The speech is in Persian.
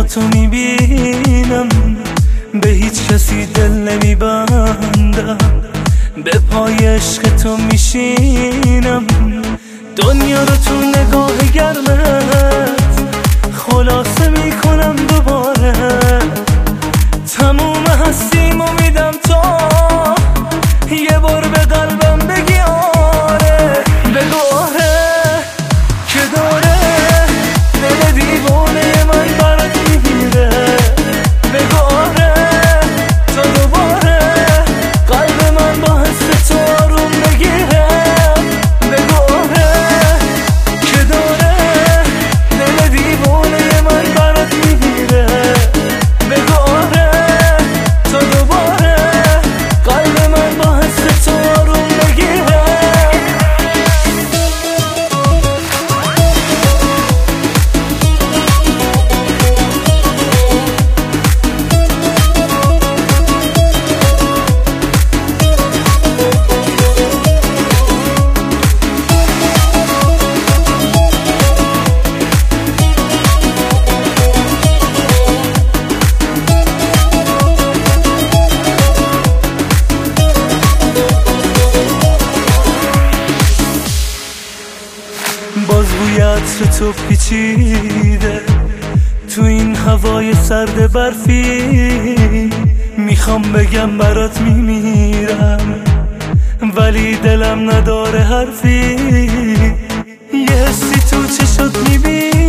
تو میبینم، به هیچ کسی دل نمیبندم، به پای عشق تو میشینم، دنیا رو تو نگاه گرمت خلاصه میکنم دوباره، تموم هستیمو میدم تا یه بار به قلبم بگی آره، بگو آره که داره دل دیوانه من برات میگیره، بگو آره تا دوباره قلب من با حس تو آروم بگیره، بگو آره که داره دل دیوانه من برات میگیره، بگو آره تا دوباره قلب من با حس تو آروم بگیره. باز بوی عطر تو پیچیده تو این هوای سرد برفی، میخوام بگم برات میمیرم ولی دلم نداره حرفی، یه حسی تو چشات میبینم